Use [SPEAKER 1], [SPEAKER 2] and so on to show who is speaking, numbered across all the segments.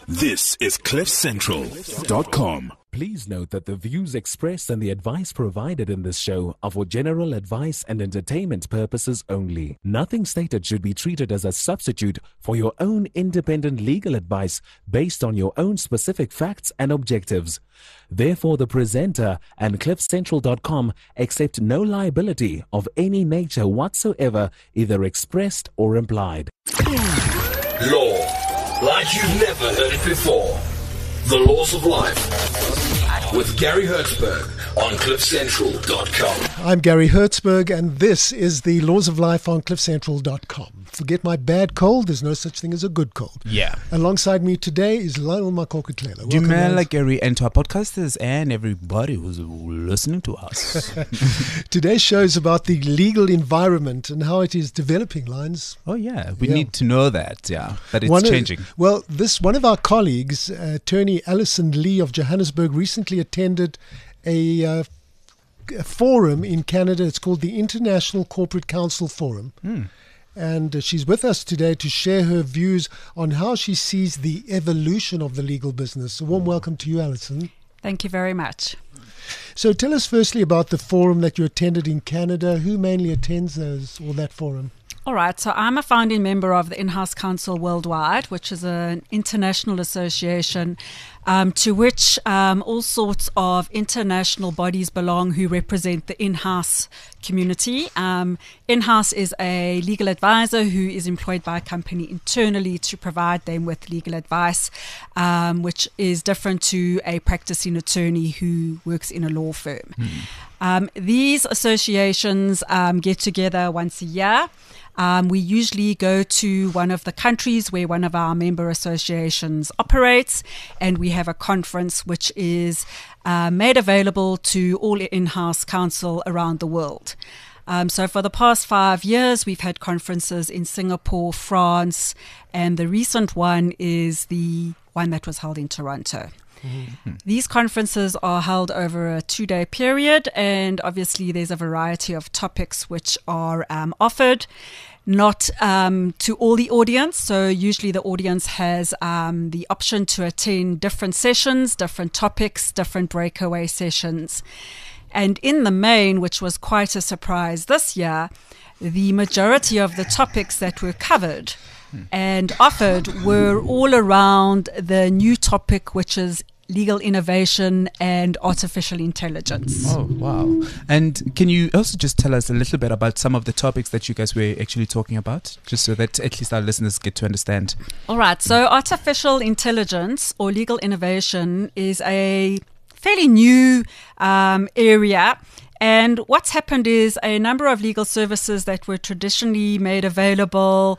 [SPEAKER 1] This is CliffCentral.com.
[SPEAKER 2] Please note that the views expressed and the advice provided in this show are for general advice and entertainment purposes only. Nothing stated should be treated as a substitute for your own independent legal advice based on your own specific facts and objectives. Therefore, the presenter and CliffCentral.com accept no liability of any nature whatsoever, either expressed or implied.
[SPEAKER 1] Law, like you've never heard it before. The Laws of Life with Gary Hertzberg on CliffCentral.com.
[SPEAKER 3] I'm Gary Hertzberg, and this is the Laws of Life on CliffCentral.com. Forget my bad cold, there's no such thing as a good cold.
[SPEAKER 4] Yeah.
[SPEAKER 3] Alongside me today is Lionel Makokutlela.
[SPEAKER 4] Dumela Gary, and to our podcasters and everybody who's listening to us.
[SPEAKER 3] Today's show is about the legal environment and how it is developing, Lions.
[SPEAKER 4] Oh yeah, we need to know that, that it's changing.
[SPEAKER 3] One of our colleagues, attorney Alison Lee of Johannesburg, recently attended a forum in Canada. It's called the International Corporate Council Forum. And she's with us today to share her views on how she sees the evolution of the legal business. A warm welcome to you, Alison.
[SPEAKER 5] Thank you very much.
[SPEAKER 3] So tell us firstly about the forum that you attended in Canada. Who mainly attends that forum?
[SPEAKER 5] All right, so I'm a founding member of the In-House Council Worldwide, which is an international association to which all sorts of international bodies belong who represent the in-house community. In-house is a legal advisor who is employed by a company internally to provide them with legal advice, which is different to a practicing attorney who works in a law firm. These associations get together once a year. We usually go to one of the countries where one of our member associations operates, and we have a conference which is made available to all in-house counsel around the world. So for the past 5 years, we've had conferences in Singapore, France, and the recent one is the one that was held in Toronto. These conferences are held over a 2-day period, and obviously there's a variety of topics which are offered, not to all the audience. So usually the audience has the option to attend different sessions, different topics, different breakaway sessions. And in the main, which was quite a surprise this year, the majority of the topics that were covered and offered were all around the new topic, which is legal innovation and artificial intelligence.
[SPEAKER 4] Oh, wow. And can you also just tell us a little bit about some of the topics that you guys were actually talking about, just so that at least our listeners get to understand?
[SPEAKER 5] All right. So artificial intelligence or legal innovation is a fairly new area. And what's happened is a number of legal services that were traditionally made available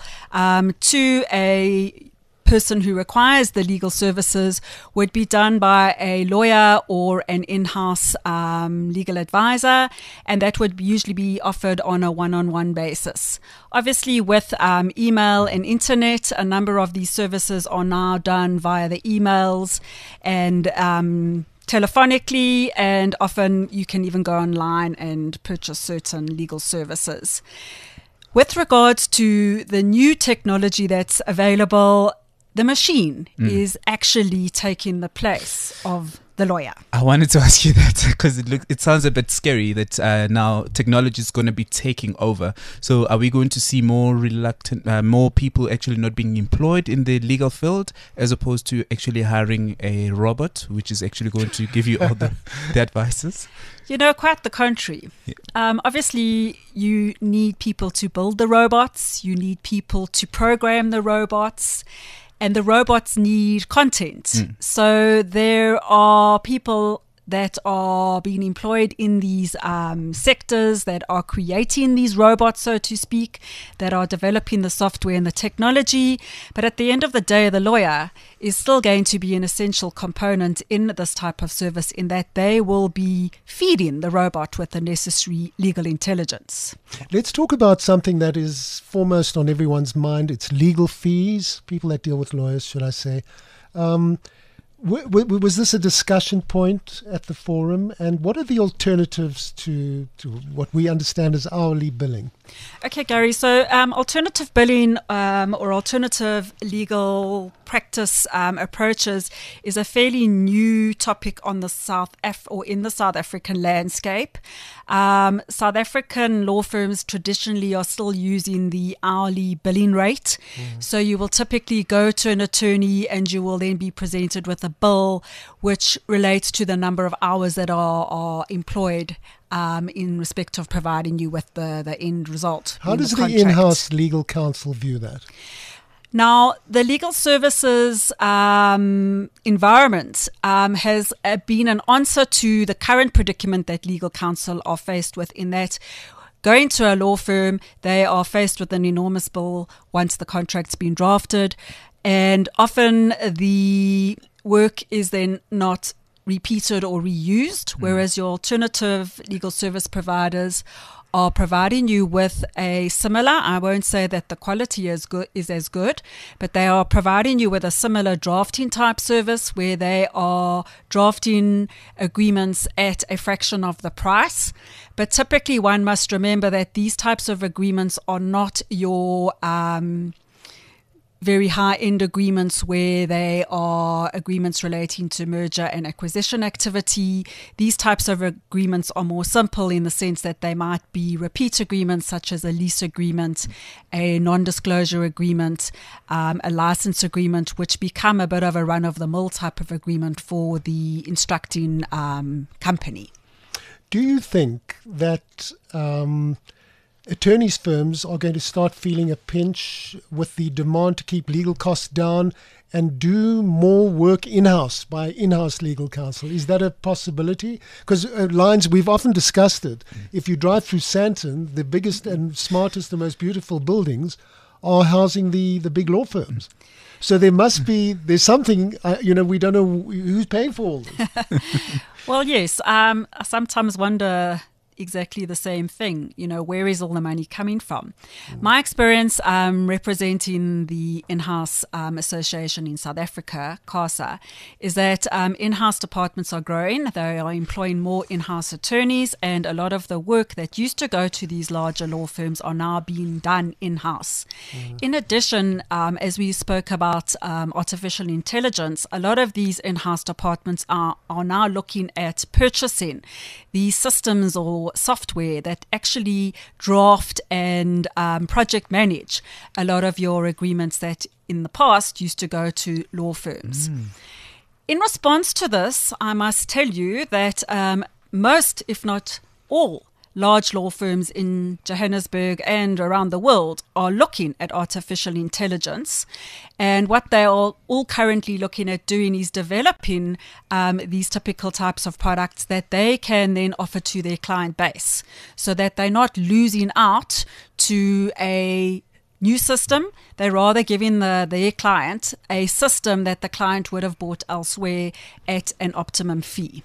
[SPEAKER 5] to a person who requires the legal services would be done by a lawyer or an in-house legal advisor, and that would usually be offered on a one-on-one basis. Obviously, with email and internet, a number of these services are now done via the emails and telephonically, and often you can even go online and purchase certain legal services. With regards to the new technology that's available, the machine is actually taking the place of the lawyer.
[SPEAKER 4] I wanted to ask you that because it sounds a bit scary that now technology is going to be taking over. So are we going to see more people actually not being employed in the legal field as opposed to actually hiring a robot, which is actually going to give you all the advices?
[SPEAKER 5] Quite the contrary. Obviously, you need people to build the robots. You need people to program the robots. And the robots need content. So there are people that are being employed in these sectors that are creating these robots, so to speak, that are developing the software and the technology. But at the end of the day, the lawyer is still going to be an essential component in this type of service, in that they will be feeding the robot with the necessary legal intelligence.
[SPEAKER 3] Let's talk about something that is foremost on everyone's mind. It's legal fees, people that deal with lawyers, should I say. Was this a discussion point at the forum? And what are the alternatives to what we understand as hourly billing?
[SPEAKER 5] Okay, Gary. So alternative billing or alternative legal practice approaches is a fairly new topic on the in the South African landscape. South African law firms traditionally are still using the hourly billing rate. So you will typically go to an attorney and you will then be presented with a bill which relates to the number of hours that are employed in respect of providing you with the end result.
[SPEAKER 3] How does the in-house legal counsel view that?
[SPEAKER 5] Now, the legal services environment has been an answer to the current predicament that legal counsel are faced with, in that going to a law firm, they are faced with an enormous bill once the contract's been drafted, and often the work is then not repeated or reused, whereas your alternative legal service providers are providing you with a similar, I won't say that the quality is as good, but they are providing you with a similar drafting type service where they are drafting agreements at a fraction of the price. But typically one must remember that these types of agreements are not your very high-end agreements where they are agreements relating to merger and acquisition activity. These types of agreements are more simple in the sense that they might be repeat agreements such as a lease agreement, a non-disclosure agreement, a license agreement, which become a bit of a run-of-the-mill type of agreement for the instructing company.
[SPEAKER 3] Do you think that attorneys' firms are going to start feeling a pinch with the demand to keep legal costs down and do more work in-house by in-house legal counsel? Is that a possibility? Because Lions, we've often discussed it. If you drive through Sandton, the biggest and smartest and most beautiful buildings are housing the big law firms. So there's something, we don't know who's paying for all this.
[SPEAKER 5] Well, yes. I sometimes wonder exactly the same thing. Where is all the money coming from? My experience representing the in-house association in South Africa, CASA, is that in-house departments are growing. They are employing more in-house attorneys, and a lot of the work that used to go to these larger law firms are now being done in-house. In addition, as we spoke about artificial intelligence, a lot of these in-house departments are now looking at purchasing these systems or software that actually draft and project manage a lot of your agreements that in the past used to go to law firms. In response to this, I must tell you that most, if not all, large law firms in Johannesburg and around the world are looking at artificial intelligence. And what they are all currently looking at doing is developing these typical types of products that they can then offer to their client base, so that they're not losing out to a new system. They're rather giving their client a system that the client would have bought elsewhere at an optimum fee.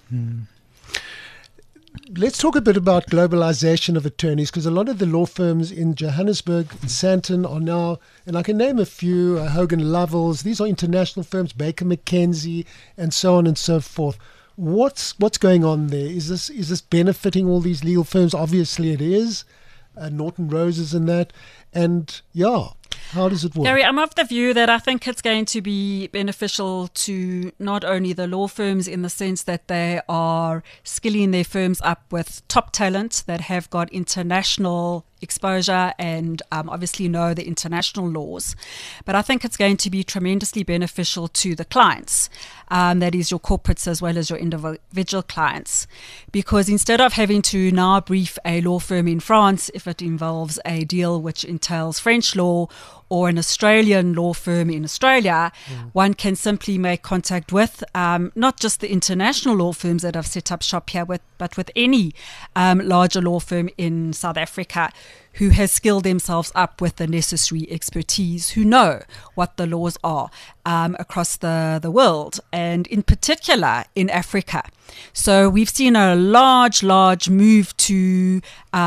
[SPEAKER 3] Let's talk a bit about globalization of attorneys, because a lot of the law firms in Johannesburg, Sandton, are now, and I can name a few, Hogan Lovells. These are international firms, Baker McKenzie, and so on and so forth. What's going on there? Is this benefiting all these legal firms? Obviously it is. Norton Roses and that. And how does it work?
[SPEAKER 5] Gary, I'm of the view that I think it's going to be beneficial to not only the law firms in the sense that they are skilling their firms up with top talent that have got international exposure and obviously know the international laws. But I think it's going to be tremendously beneficial to the clients, that is your corporates as well as your individual clients, because instead of having to now brief a law firm in France if it involves a deal which entails French law, or an Australian law firm in Australia, one can simply make contact with not just the international law firms that have set up shop here, but with any larger law firm in South Africa who has skilled themselves up with the necessary expertise, who know what the laws are across the world, and in particular in Africa. So we've seen a large move to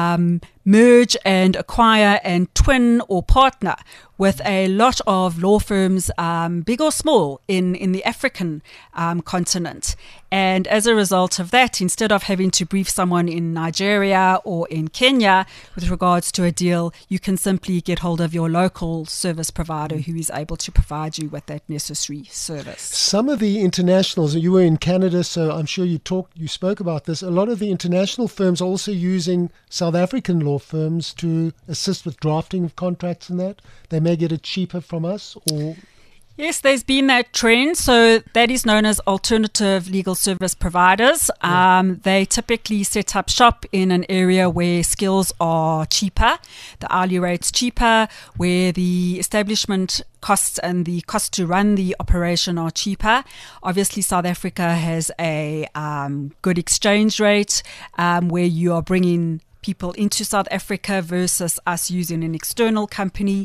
[SPEAKER 5] merge and acquire and twin or partner with a lot of law firms, big or small, in the African continent. And as a result of that, instead of having to brief someone in Nigeria or in Kenya with regards to a deal, you can simply get hold of your local service provider who is able to provide you with that necessary service.
[SPEAKER 3] Some of the internationals, you were in Canada, so I'm sure you spoke about this. A lot of the international firms are also using South African law firms to assist with drafting of contracts and that. They may get it cheaper from us, or...
[SPEAKER 5] Yes, there's been that trend. So that is known as alternative legal service providers. They typically set up shop in an area where skills are cheaper, the hourly rate's cheaper, where the establishment costs and the cost to run the operation are cheaper. Obviously, South Africa has a good exchange rate where you are bringing people into South Africa versus us using an external company.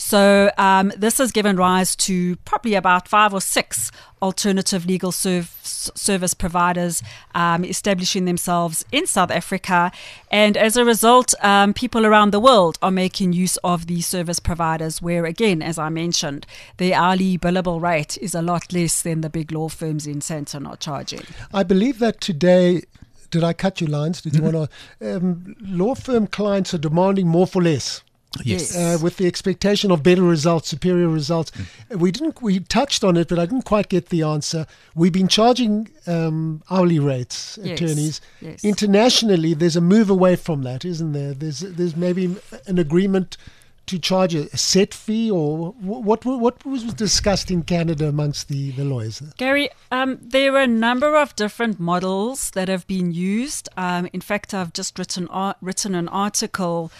[SPEAKER 5] So this has given rise to probably about 5 or 6 alternative legal service providers establishing themselves in South Africa. And as a result, people around the world are making use of these service providers where, again, as I mentioned, the hourly billable rate is a lot less than the big law firms in Sandton are charging.
[SPEAKER 3] I believe that today... Did I cut you lines? Did you want to? Law firm clients are demanding more for less.
[SPEAKER 4] Yes.
[SPEAKER 3] With the expectation of better results, superior results. We touched on it, but I didn't quite get the answer. We've been charging hourly rates, attorneys.
[SPEAKER 5] Yes.
[SPEAKER 3] Internationally, there's a move away from that, isn't there? There's maybe an agreement to charge a set fee, or what was discussed in Canada amongst the lawyers?
[SPEAKER 5] Gary, there are a number of different models that have been used. In fact, I've just written an article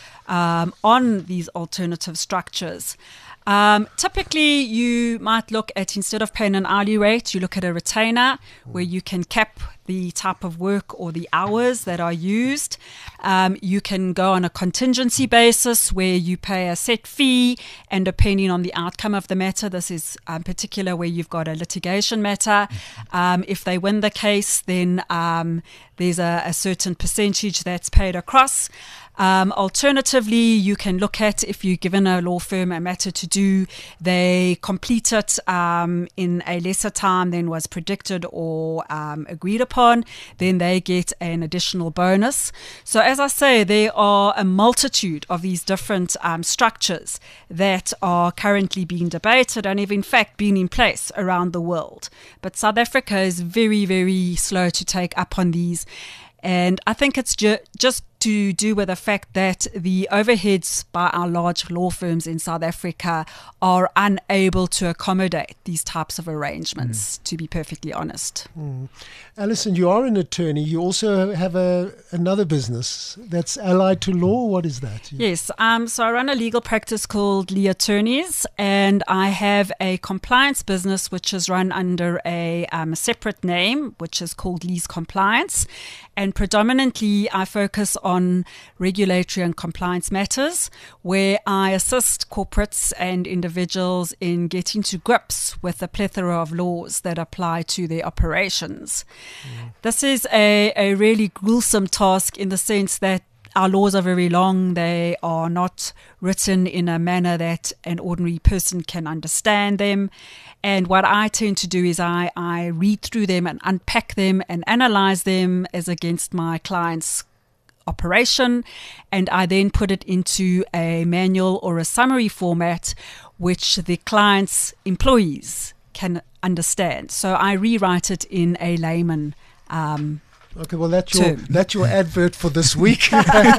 [SPEAKER 5] on these alternative structures. Typically, you might look at, instead of paying an hourly rate, you look at a retainer where you can cap the type of work or the hours that are used. You can go on a contingency basis where you pay a set fee, and depending on the outcome of the matter, this is particular where you've got a litigation matter. If they win the case, then there's a certain percentage that's paid across. Alternatively, you can look at, if you're given a law firm a matter to do, they complete it in a lesser time than was predicted or agreed upon, then they get an additional bonus. So as I say, there are a multitude of these different structures that are currently being debated and have in fact been in place around the world. But South Africa is very, very slow to take up on these. And I think it's just to do with the fact that the overheads by our large law firms in South Africa are unable to accommodate these types of arrangements, to be perfectly honest.
[SPEAKER 3] Alison, you are an attorney. You also have another business that's allied to law. What is that?
[SPEAKER 5] Yes. So I run a legal practice called Lee Attorneys, and I have a compliance business which is run under a separate name, which is called Lee's Compliance. And predominantly, I focus on regulatory and compliance matters, where I assist corporates and individuals in getting to grips with the plethora of laws that apply to their operations. This is a really gruesome task in the sense that our laws are very long. They are not written in a manner that an ordinary person can understand them. And what I tend to do is I read through them and unpack them and analyze them as against my client's operation. And I then put it into a manual or a summary format which the client's employees can understand. So I rewrite it in a layman
[SPEAKER 3] Okay, well, that's your advert for this week.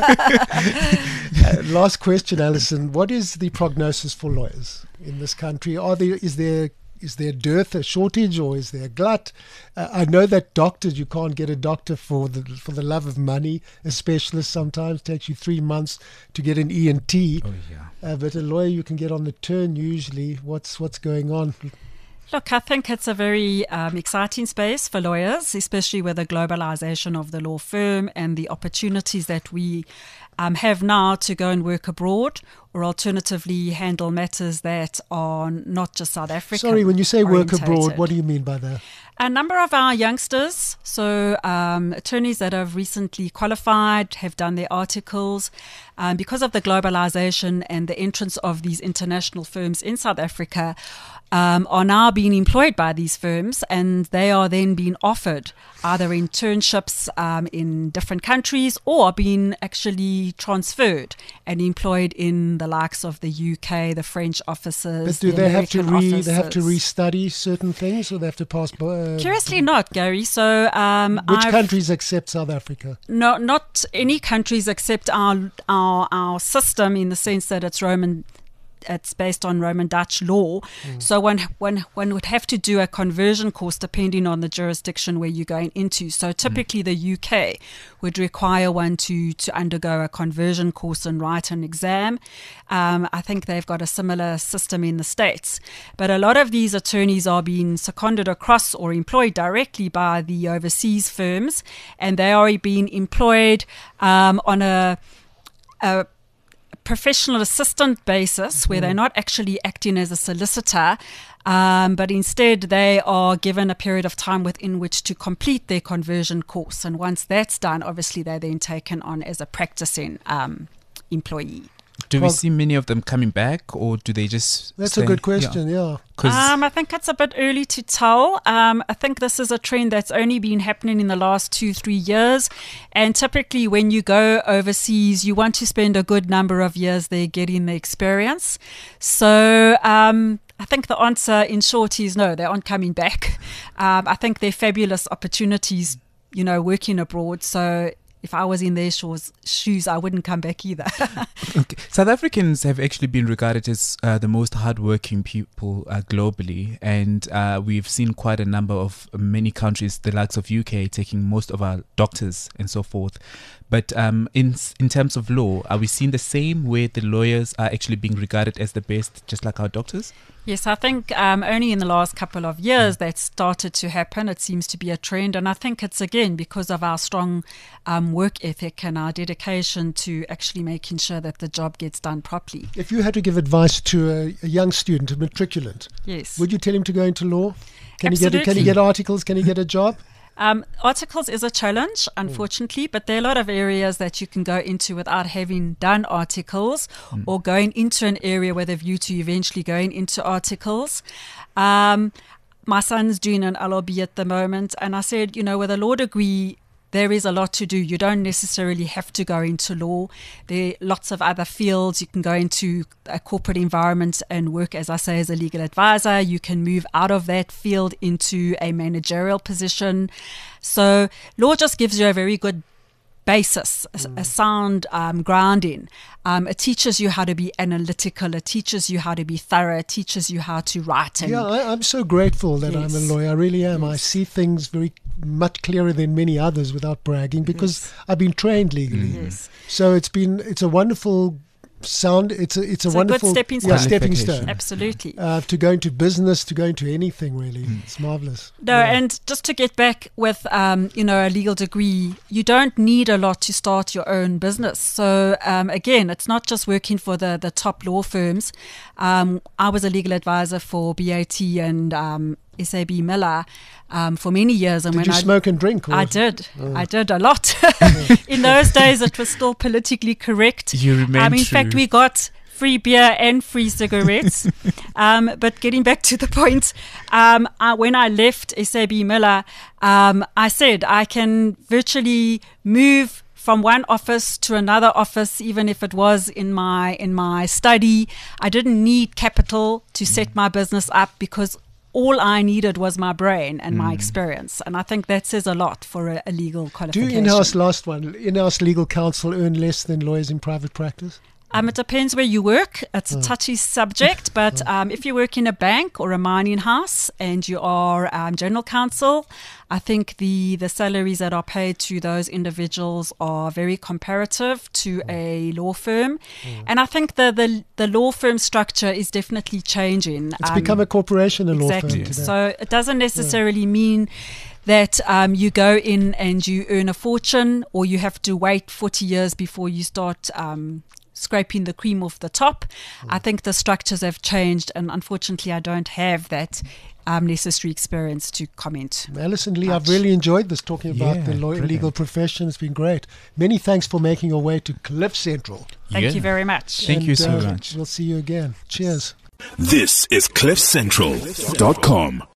[SPEAKER 3] Last question, Alison. What is the prognosis for lawyers in this country? Is there a dearth, a shortage, or is there a glut? I know that doctors, you can't get a doctor for the love of money. A specialist sometimes takes you 3 months to get an ENT. Oh, yeah. But a lawyer you can get on the turn usually. What's going on?
[SPEAKER 5] Look, I think it's a very exciting space for lawyers, especially with the globalization of the law firm and the opportunities that we have now to go and work abroad, or alternatively handle matters that are not just South African.
[SPEAKER 3] Sorry, when you say work
[SPEAKER 5] orientated.
[SPEAKER 3] abroad, what do you mean by that?
[SPEAKER 5] A number of our youngsters, so attorneys that have recently qualified, have done their articles. Because of the globalization and the entrance of these international firms in South Africa, are now being employed by these firms, and they are then being offered either internships in different countries or being actually transferred and employed in the likes of the UK, the French offices.
[SPEAKER 3] But do
[SPEAKER 5] the
[SPEAKER 3] they have to
[SPEAKER 5] American
[SPEAKER 3] they have to
[SPEAKER 5] offices.
[SPEAKER 3] restudy certain things, or they have to pass?
[SPEAKER 5] Curiously not, Gary. So
[SPEAKER 3] which countries accept South Africa?
[SPEAKER 5] No, not any countries except our system, in the sense that it's Roman. It's based on Roman Dutch law. So one would have to do a conversion course depending on the jurisdiction where you're going into. So typically the UK would require one to undergo a conversion course and write an exam. I think they've got a similar system in the States. But a lot of these attorneys are being seconded across or employed directly by the overseas firms, and they are being employed on a professional assistant basis, where they're not actually acting as a solicitor, but instead they are given a period of time within which to complete their conversion course. And once that's done, obviously they're then taken on as a practicing employee.
[SPEAKER 4] Do we see many of them coming back, or do they just
[SPEAKER 3] That's
[SPEAKER 4] stay?
[SPEAKER 3] a good question, yeah.
[SPEAKER 4] 'Cause
[SPEAKER 5] I think it's a bit early to tell. I think this is a trend that's only been happening in the last 2-3 years. And typically when you go overseas, you want to spend a good number of years there getting the experience. So I think the answer in short is no, they aren't coming back. I think they're fabulous opportunities, working abroad. So if I was in their shoes, I wouldn't come back either.
[SPEAKER 4] Okay. South Africans have actually been regarded as the most hardworking people globally, and we've seen quite a number of many countries, the likes of UK, taking most of our doctors and so forth. But in terms of law, are we seeing the same, where the lawyers are actually being regarded as the best, just like our doctors?
[SPEAKER 5] Yes, I think only in the last couple of years that started to happen. It seems to be a trend, and I think it's again because of our strong work ethic and our dedication to actually making sure that the job gets done properly.
[SPEAKER 3] If you had to give advice to a young student, a matriculant,
[SPEAKER 5] Yes.
[SPEAKER 3] would you tell him to go into law? Can he
[SPEAKER 5] Absolutely.
[SPEAKER 3] get articles? Can he get a job?
[SPEAKER 5] Articles is a challenge, unfortunately, but there are a lot of areas that you can go into without having done articles or going into an area with a view to eventually going into articles. My son's doing an LLB at the moment, and I said, with a law degree, there is a lot to do. You don't necessarily have to go into law. There are lots of other fields. You can go into a corporate environment and work, as I say, as a legal advisor. You can move out of that field into a managerial position. So law just gives you a very good basis, a sound grounding. It teaches you how to be analytical. It teaches you how to be thorough. It teaches you how to write. And
[SPEAKER 3] I'm so grateful that I'm a
[SPEAKER 5] Yes.
[SPEAKER 3] lawyer. I really am. I
[SPEAKER 5] Yes.
[SPEAKER 3] see things very much clearer than many others, without bragging, because I've been trained legally.
[SPEAKER 5] Yes.
[SPEAKER 3] So it's a wonderful sound. It's a
[SPEAKER 5] good
[SPEAKER 3] wonderful
[SPEAKER 5] stepping
[SPEAKER 3] stepping
[SPEAKER 4] Qualification.
[SPEAKER 3] stone.
[SPEAKER 5] Absolutely.
[SPEAKER 3] To go into business, to go into anything really. It's marvelous.
[SPEAKER 5] No, and just to get back with, a legal degree, you don't need a lot to start your own business. So, again, it's not just working for the top law firms. I was a legal advisor for BAT and SAB Miller for many years. And
[SPEAKER 3] Did you smoke and drink? Or?
[SPEAKER 5] I did. I did a lot. In those days, it was still politically correct.
[SPEAKER 4] You remain
[SPEAKER 5] In
[SPEAKER 4] true.
[SPEAKER 5] fact, we got free beer and free cigarettes. But getting back to the point, when I left SAB Miller, I said I can virtually move from one office to another office, even if it was in my study. I didn't need capital to set my business up, because all I needed was my brain and my experience. And I think that says a lot for a legal
[SPEAKER 3] Do
[SPEAKER 5] qualification.
[SPEAKER 3] in-house legal counsel earn less than lawyers in private practice?
[SPEAKER 5] It depends where you work. It's a touchy subject, but if you work in a bank or a mining house and you are general counsel, I think the salaries that are paid to those individuals are very comparative to a law firm. And I think the law firm structure is definitely changing.
[SPEAKER 3] It's become a corporation, a law firm
[SPEAKER 5] Exactly.
[SPEAKER 3] today.
[SPEAKER 5] So it doesn't necessarily mean that you go in and you earn a fortune, or you have to wait 40 years before you start scraping the cream off the top. I think the structures have changed, and unfortunately I don't have that necessary experience to comment.
[SPEAKER 3] Alison Lee, I've really enjoyed this, talking about
[SPEAKER 4] Yeah,
[SPEAKER 3] the
[SPEAKER 4] brilliant.
[SPEAKER 3] legal profession. It's been great. Many thanks for making your way to Cliff Central.
[SPEAKER 5] Thank you very much.
[SPEAKER 4] Thank you so
[SPEAKER 3] And,
[SPEAKER 4] much.
[SPEAKER 3] We'll see you again. Cheers.
[SPEAKER 1] This is CliffCentral.com.